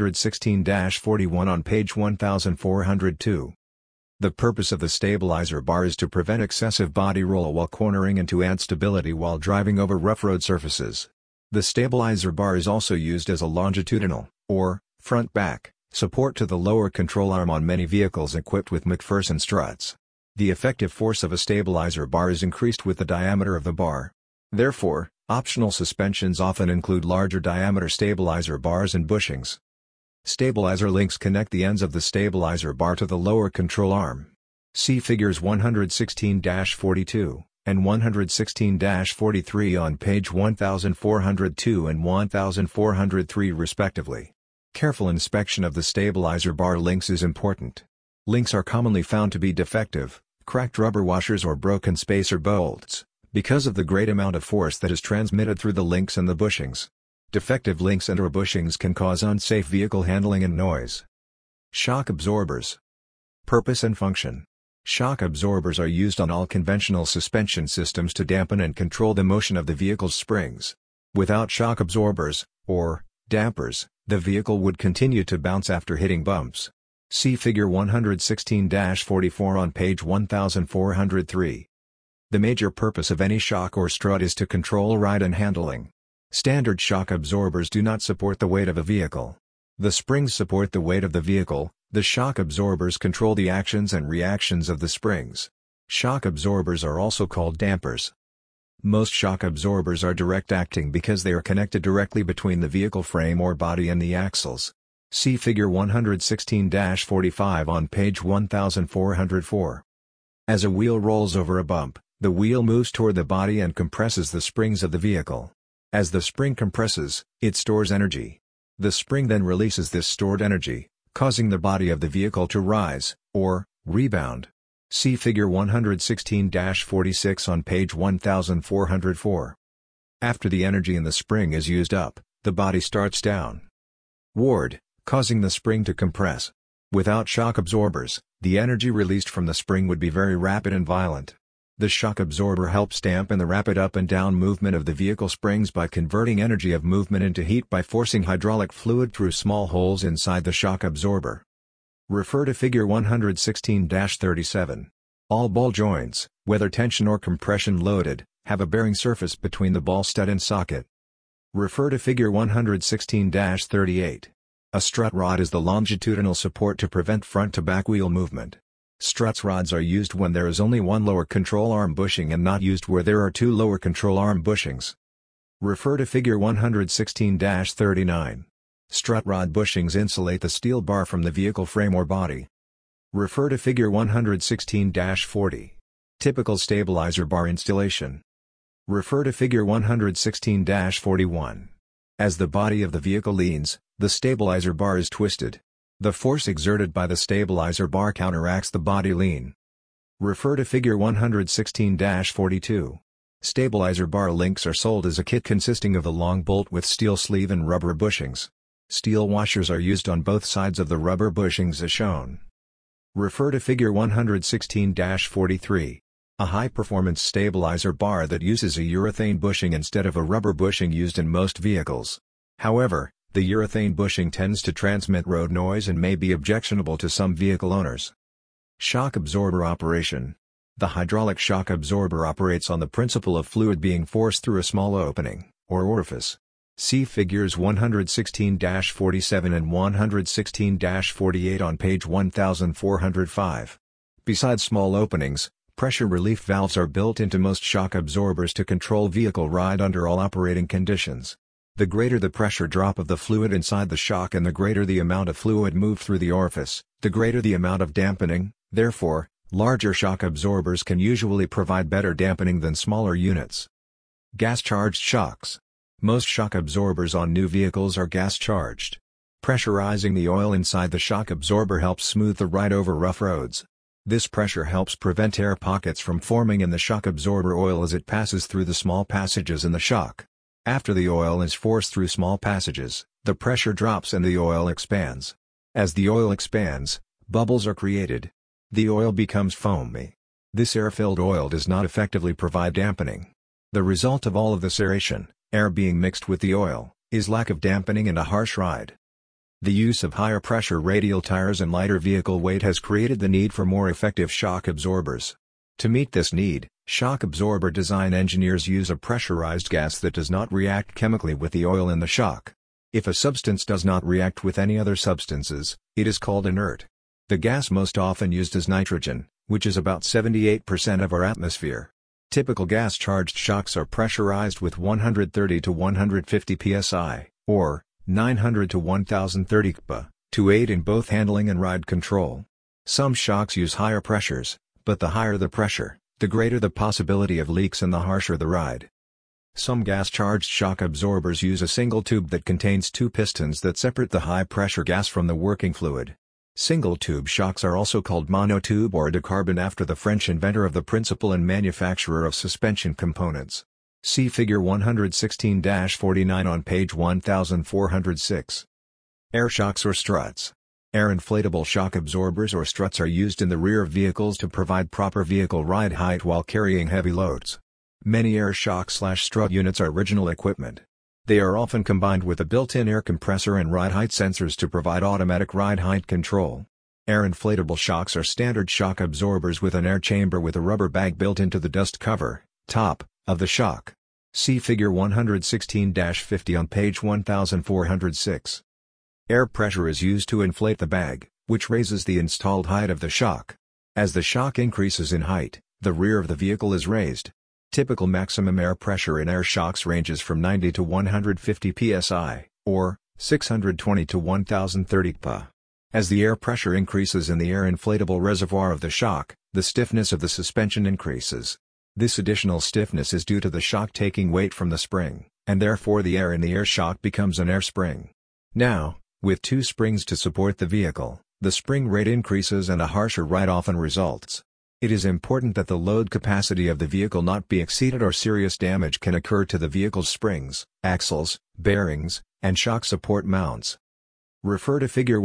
116-41 on page 1402. The purpose of the stabilizer bar is to prevent excessive body roll while cornering and to add stability while driving over rough road surfaces. The stabilizer bar is also used as a longitudinal, or front-back, support to the lower control arm on many vehicles equipped with McPherson struts. The effective force of a stabilizer bar is increased with the diameter of the bar. Therefore, optional suspensions often include larger diameter stabilizer bars and bushings. Stabilizer links connect the ends of the stabilizer bar to the lower control arm. See Figures 116-42 and 116-43 on page 1402 and 1403 respectively. Careful inspection of the stabilizer bar links is important. Links are commonly found to be defective, cracked rubber washers or broken spacer bolts, because of the great amount of force that is transmitted through the links and the bushings. Defective links and/or bushings can cause unsafe vehicle handling and noise. Shock absorbers. Purpose and function. Shock absorbers are used on all conventional suspension systems to dampen and control the motion of the vehicle's springs. Without shock absorbers, or dampers, the vehicle would continue to bounce after hitting bumps. See Figure 116-44 on page 1403. The major purpose of any shock or strut is to control ride and handling. Standard shock absorbers do not support the weight of a vehicle. The springs support the weight of the vehicle, the shock absorbers control the actions and reactions of the springs. Shock absorbers are also called dampers. Most shock absorbers are direct acting because they are connected directly between the vehicle frame or body and the axles. See Figure 116-45 on page 1404. As a wheel rolls over a bump, the wheel moves toward the body and compresses the springs of the vehicle. As the spring compresses, it stores energy. The spring then releases this stored energy, causing the body of the vehicle to rise, or rebound. See Figure 116-46 on page 1404. After the energy in the spring is used up, the body starts downward, causing the spring to compress. Without shock absorbers, the energy released from the spring would be very rapid and violent. The shock absorber helps dampen the rapid up and down movement of the vehicle springs by converting energy of movement into heat by forcing hydraulic fluid through small holes inside the shock absorber. Refer to Figure 116-37. All ball joints, whether tension or compression loaded, have a bearing surface between the ball stud and socket. Refer to Figure 116-38. A strut rod is the longitudinal support to prevent front-to-back wheel movement. Struts rods are used when there is only one lower control arm bushing and not used where there are two lower control arm bushings. Refer to Figure 116-39. Strut rod bushings insulate the steel bar from the vehicle frame or body. Refer to Figure 116-40. Typical stabilizer bar installation. Refer to Figure 116-41. As the body of the vehicle leans, the stabilizer bar is twisted. The force exerted by the stabilizer bar counteracts the body lean. Refer to Figure 116-42. Stabilizer bar links are sold as a kit consisting of a long bolt with steel sleeve and rubber bushings. Steel washers are used on both sides of the rubber bushings as shown. Refer to Figure 116-43. A high-performance stabilizer bar that uses a urethane bushing instead of a rubber bushing used in most vehicles. However, the urethane bushing tends to transmit road noise and may be objectionable to some vehicle owners. Shock absorber operation. The hydraulic shock absorber operates on the principle of fluid being forced through a small opening, or orifice. See figures 116-47 and 116-48 on page 1405. Besides small openings, pressure relief valves are built into most shock absorbers to control vehicle ride under all operating conditions. The greater the pressure drop of the fluid inside the shock and the greater the amount of fluid moved through the orifice, the greater the amount of dampening. Therefore, larger shock absorbers can usually provide better dampening than smaller units. Gas-charged shocks. Most shock absorbers on new vehicles are gas-charged. Pressurizing the oil inside the shock absorber helps smooth the ride over rough roads. This pressure helps prevent air pockets from forming in the shock absorber oil as it passes through the small passages in the shock. After the oil is forced through small passages, the pressure drops and the oil expands. As the oil expands, bubbles are created. The oil becomes foamy. This air-filled oil does not effectively provide dampening. The result of all of this aeration, air being mixed with the oil, is lack of dampening and a harsh ride. The use of higher pressure radial tires and lighter vehicle weight has created the need for more effective shock absorbers. To meet this need, shock absorber design engineers use a pressurized gas that does not react chemically with the oil in the shock. If a substance does not react with any other substances, it is called inert. The gas most often used is nitrogen, which is about 78% of our atmosphere. Typical gas-charged shocks are pressurized with 130 to 150 psi, or 900 to 1030 kPa, to aid in both handling and ride control. Some shocks use higher pressures, but the higher the pressure, the greater the possibility of leaks and the harsher the ride. Some gas-charged shock absorbers use a single tube that contains two pistons that separate the high-pressure gas from the working fluid. Single-tube shocks are also called monotube or dicarbon after the French inventor of the principle and manufacturer of suspension components. See figure 116-49 on page 1406. Air shocks or struts. Air inflatable shock absorbers or struts are used in the rear of vehicles to provide proper vehicle ride height while carrying heavy loads. Many air shock/strut units are original equipment. They are often combined with a built-in air compressor and ride height sensors to provide automatic ride height control. Air inflatable shocks are standard shock absorbers with an air chamber with a rubber bag built into the dust cover, top, of the shock. See figure 116-50 on page 1406. Air pressure is used to inflate the bag, which raises the installed height of the shock. As the shock increases in height, the rear of the vehicle is raised. Typical maximum air pressure in air shocks ranges from 90 to 150 psi, or 620 to 1030 kPa. As the air pressure increases in the air inflatable reservoir of the shock, the stiffness of the suspension increases. This additional stiffness is due to the shock taking weight from the spring, and therefore the air in the air shock becomes an air spring. Now, with two springs to support the vehicle, the spring rate increases and a harsher ride often results. It is important that the load capacity of the vehicle not be exceeded or serious damage can occur to the vehicle's springs, axles, bearings, and shock support mounts. Refer to Figure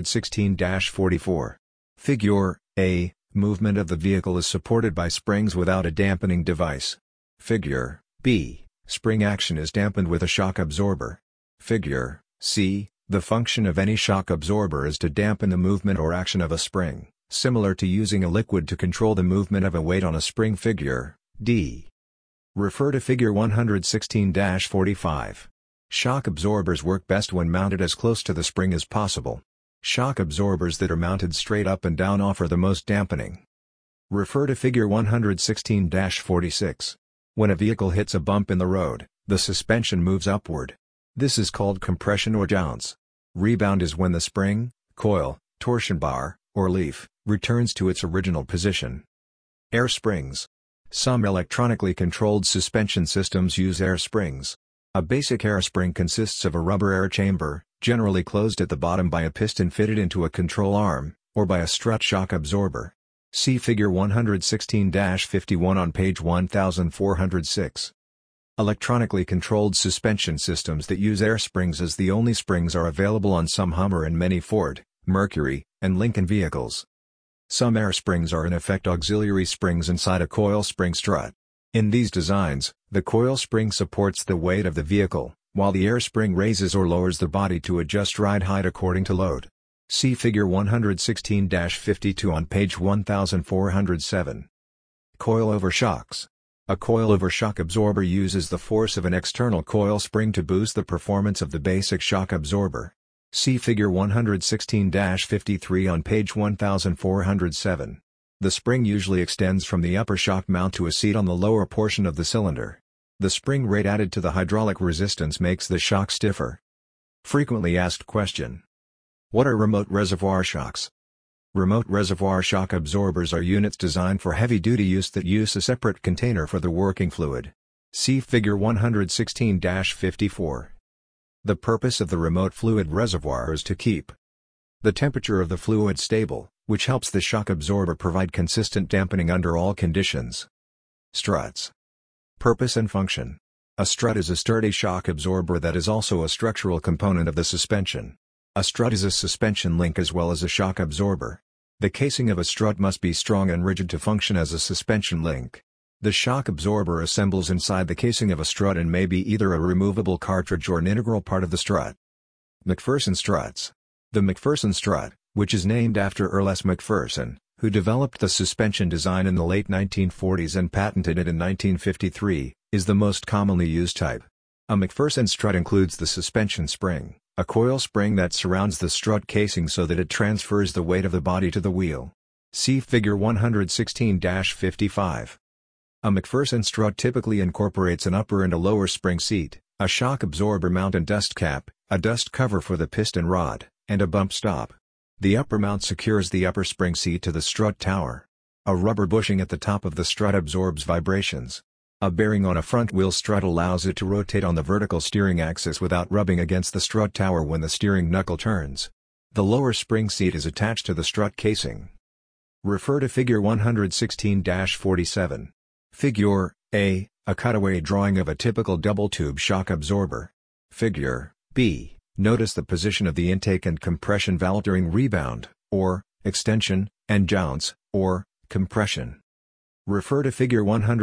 116-44. Figure A. Movement of the vehicle is supported by springs without a dampening device. Figure B. Spring action is dampened with a shock absorber. Figure C. The function of any shock absorber is to dampen the movement or action of a spring, similar to using a liquid to control the movement of a weight on a spring. Figure D. Refer to Figure 116-45. Shock absorbers work best when mounted as close to the spring as possible. Shock absorbers that are mounted straight up and down offer the most dampening. Refer to Figure 116-46. When a vehicle hits a bump in the road, the suspension moves upward. This is called compression or jounce. Rebound is when the spring, coil, torsion bar, or leaf, returns to its original position. Air springs. Some electronically controlled suspension systems use air springs. A basic air spring consists of a rubber air chamber, generally closed at the bottom by a piston fitted into a control arm, or by a strut shock absorber. See Figure 116-51 on page 1406. Electronically controlled suspension systems that use air springs as the only springs are available on some Hummer and many Ford, Mercury, and Lincoln vehicles. Some air springs are in effect auxiliary springs inside a coil spring strut. In these designs, the coil spring supports the weight of the vehicle, while the air spring raises or lowers the body to adjust ride height according to load. See Figure 116-52 on page 1407. Coil over shocks. A coilover shock absorber uses the force of an external coil spring to boost the performance of the basic shock absorber. See Figure 116-53 on page 1407. The spring usually extends from the upper shock mount to a seat on the lower portion of the cylinder. The spring rate added to the hydraulic resistance makes the shock stiffer. Frequently asked question. What are remote reservoir shocks? Remote reservoir shock absorbers are units designed for heavy-duty use that use a separate container for the working fluid. See Figure 116-54. The purpose of the remote fluid reservoir is to keep the temperature of the fluid stable, which helps the shock absorber provide consistent dampening under all conditions. Struts. Purpose and function. A strut is a sturdy shock absorber that is also a structural component of the suspension. A strut is a suspension link as well as a shock absorber. The casing of a strut must be strong and rigid to function as a suspension link. The shock absorber assembles inside the casing of a strut and may be either a removable cartridge or an integral part of the strut. McPherson struts. The McPherson strut, which is named after Earl S. McPherson, who developed the suspension design in the late 1940s and patented it in 1953, is the most commonly used type. A McPherson strut includes the suspension spring, a coil spring that surrounds the strut casing so that it transfers the weight of the body to the wheel. See Figure 116-55. A McPherson strut typically incorporates an upper and a lower spring seat, a shock absorber mount and dust cap, a dust cover for the piston rod, and a bump stop. The upper mount secures the upper spring seat to the strut tower. A rubber bushing at the top of the strut absorbs vibrations. A bearing on a front wheel strut allows it to rotate on the vertical steering axis without rubbing against the strut tower when the steering knuckle turns. The lower spring seat is attached to the strut casing. Refer to Figure 116-47. Figure A, a cutaway drawing of a typical double-tube shock absorber. Figure B, notice the position of the intake and compression valve during rebound, or extension, and jounce, or compression. Refer to Figure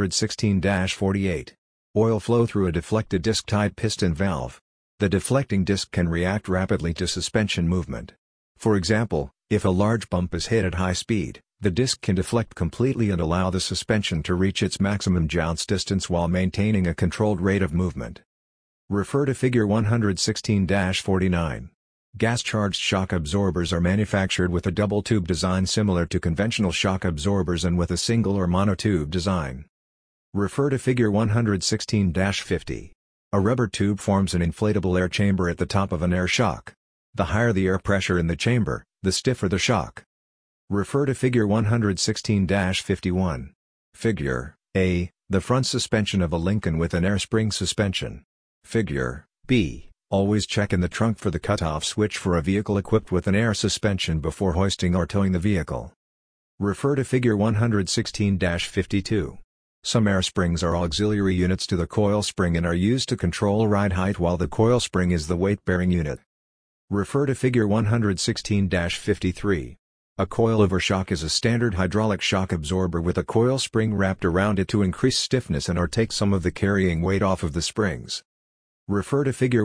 116-48. Oil flow through a deflected disc-type piston valve. The deflecting disc can react rapidly to suspension movement. For example, if a large bump is hit at high speed, the disc can deflect completely and allow the suspension to reach its maximum jounce distance while maintaining a controlled rate of movement. Refer to Figure 116-49. Gas-charged shock absorbers are manufactured with a double-tube design similar to conventional shock absorbers and with a single or monotube design. Refer to Figure 116-50. A rubber tube forms an inflatable air chamber at the top of an air shock. The higher the air pressure in the chamber, the stiffer the shock. Refer to Figure 116-51. Figure A, the front suspension of a Lincoln with an air spring suspension. Figure B, always check in the trunk for the cutoff switch for a vehicle equipped with an air suspension before hoisting or towing the vehicle. Refer to Figure 116-52. Some air springs are auxiliary units to the coil spring and are used to control ride height while the coil spring is the weight-bearing unit. Refer to Figure 116-53. A coilover shock is a standard hydraulic shock absorber with a coil spring wrapped around it to increase stiffness and or take some of the carrying weight off of the springs. Refer to Figure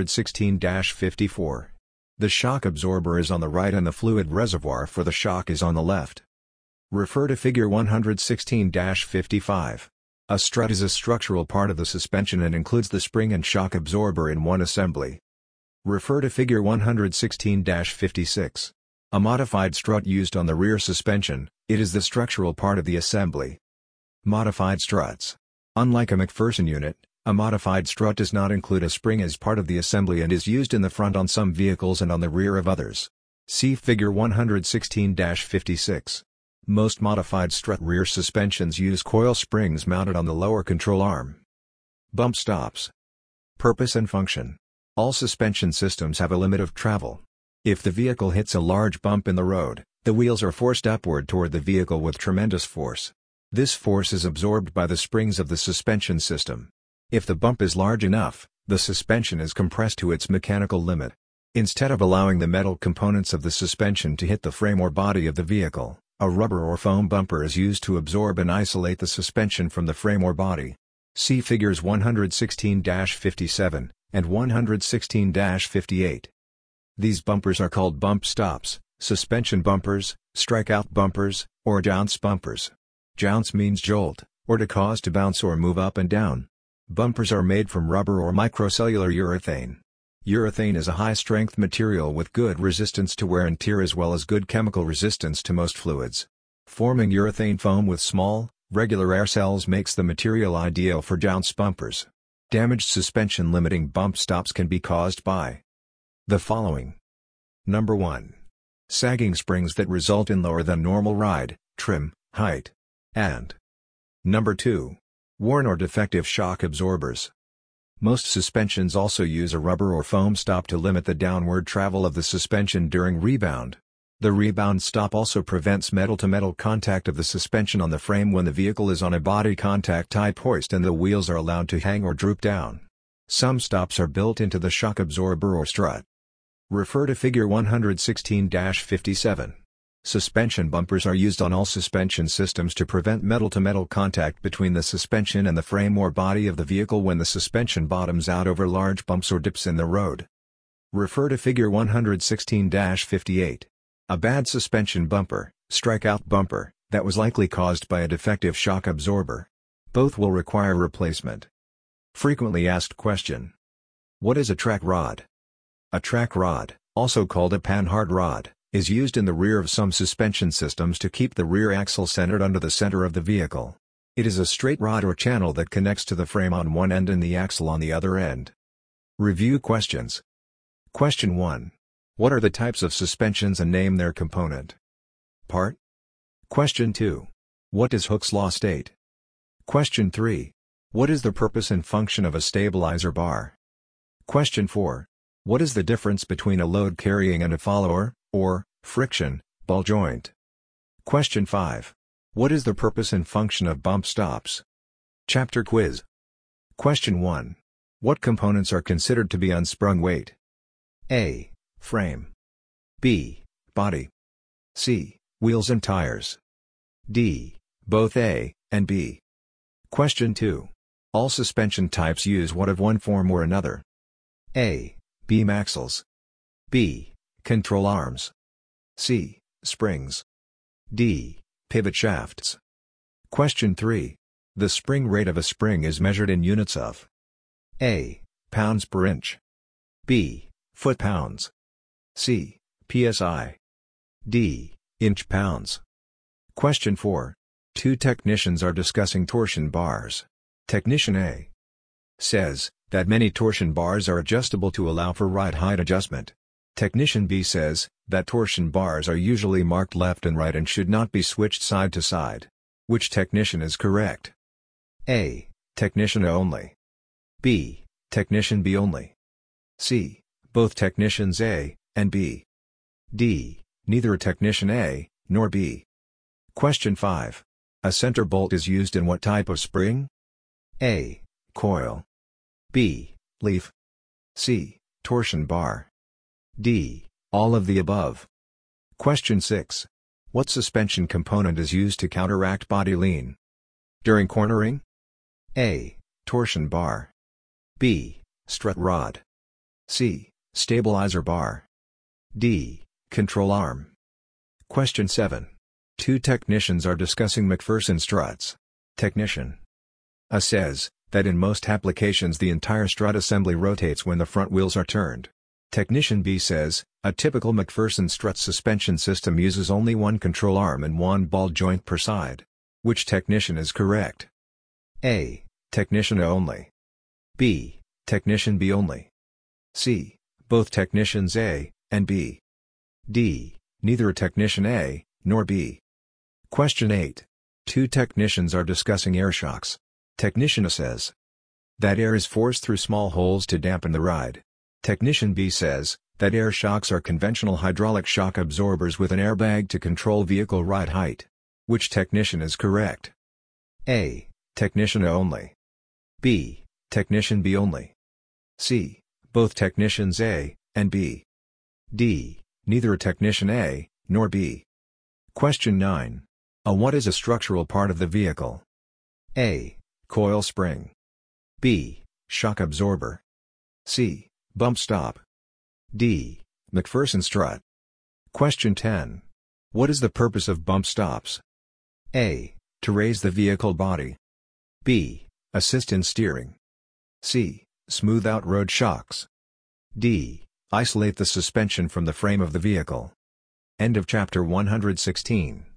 116-54. The shock absorber is on the right and the fluid reservoir for the shock is on the left. Refer to Figure 116-55. A strut is a structural part of the suspension and includes the spring and shock absorber in one assembly. Refer to Figure 116-56. A modified strut used on the rear suspension, it is the structural part of the assembly. Modified struts. Unlike a McPherson unit, a modified strut does not include a spring as part of the assembly and is used in the front on some vehicles and on the rear of others. See Figure 116-56. Most modified strut rear suspensions use coil springs mounted on the lower control arm. Bump stops. Purpose and function. All suspension systems have a limit of travel. If the vehicle hits a large bump in the road, the wheels are forced upward toward the vehicle with tremendous force. This force is absorbed by the springs of the suspension system. If the bump is large enough, the suspension is compressed to its mechanical limit. Instead of allowing the metal components of the suspension to hit the frame or body of the vehicle, a rubber or foam bumper is used to absorb and isolate the suspension from the frame or body. See Figures 116-57 and 116-58. These bumpers are called bump stops, suspension bumpers, strikeout bumpers, or jounce bumpers. Jounce means jolt, or to cause to bounce or move up and down. Bumpers are made from rubber or microcellular urethane. Urethane is a high-strength material with good resistance to wear and tear as well as good chemical resistance to most fluids. Forming urethane foam with small, regular air cells makes the material ideal for bounce bumpers. Damaged suspension limiting bump stops can be caused by the following. Number 1. Sagging springs that result in lower than normal ride, trim, height. And Number 2. Worn or defective shock absorbers. Most suspensions also use a rubber or foam stop to limit the downward travel of the suspension during rebound. The rebound stop also prevents metal-to-metal contact of the suspension on the frame when the vehicle is on a body contact type hoist and the wheels are allowed to hang or droop down. Some stops are built into the shock absorber or strut. Refer to Figure 116-57. Suspension bumpers are used on all suspension systems to prevent metal-to-metal contact between the suspension and the frame or body of the vehicle when the suspension bottoms out over large bumps or dips in the road. Refer to Figure 116-58. A bad suspension bumper, strikeout bumper, that was likely caused by a defective shock absorber. Both will require replacement. Frequently asked question. What is a track rod? A track rod, also called a panhard rod, is used in the rear of some suspension systems to keep the rear axle centered under the center of the vehicle. It is a straight rod or channel that connects to the frame on one end and the axle on the other end. Review questions. Question 1. What are the types of suspensions and name their component? Part. Question 2. What does Hooke's law state? Question 3. What is the purpose and function of a stabilizer bar? Question 4. What is the difference between a load carrying and a follower, or friction, ball joint? Question 5. What is the purpose and function of bump stops? Chapter quiz. Question 1. What components are considered to be unsprung weight? A. Frame. B. Body. C. Wheels and tires. D. Both A and B. Question 2. All suspension types use what of one form or another? A. Beam axles. B. Control arms. C. Springs. D. Pivot shafts. Question 3. The spring rate of a spring is measured in units of A. Pounds per inch. B. Foot-pounds. C. PSI. D. Inch-pounds. Question 4. Two technicians are discussing torsion bars. Technician A says that many torsion bars are adjustable to allow for ride height adjustment. Technician B says that torsion bars are usually marked left and right and should not be switched side to side. Which technician is correct? A. Technician A only. B. Technician B only. C. Both technicians A and B. D. Neither a technician A nor B. Question 5. A center bolt is used in what type of spring? A. Coil. B. Leaf. C. Torsion bar. D. All of the above. Question 6. What suspension component is used to counteract body lean during cornering? A. Torsion bar. B. Strut rod. C. Stabilizer bar. D. Control arm. Question 7. Two technicians are discussing McPherson struts. Technician A says that in most applications the entire strut assembly rotates when the front wheels are turned. Technician B says a typical McPherson strut suspension system uses only one control arm and one ball joint per side. Which technician is correct? A. Technician A only. B. Technician B only. C. Both technicians A and B. D. Neither a technician A nor B. Question 8. Two technicians are discussing air shocks. Technician A says that air is forced through small holes to dampen the ride. Technician B says that air shocks are conventional hydraulic shock absorbers with an airbag to control vehicle ride height. Which technician is correct? A. Technician A only. B. Technician B only. C. Both technicians A and B. D. Neither a technician A nor B. Question 9. What is a structural part of the vehicle? A. Coil spring. B. Shock absorber. C. Bump stop. D. McPherson strut. Question 10. What is the purpose of bump stops? A. To raise the vehicle body. B. Assist in steering. C. Smooth out road shocks. D. Isolate the suspension from the frame of the vehicle. End of chapter 116.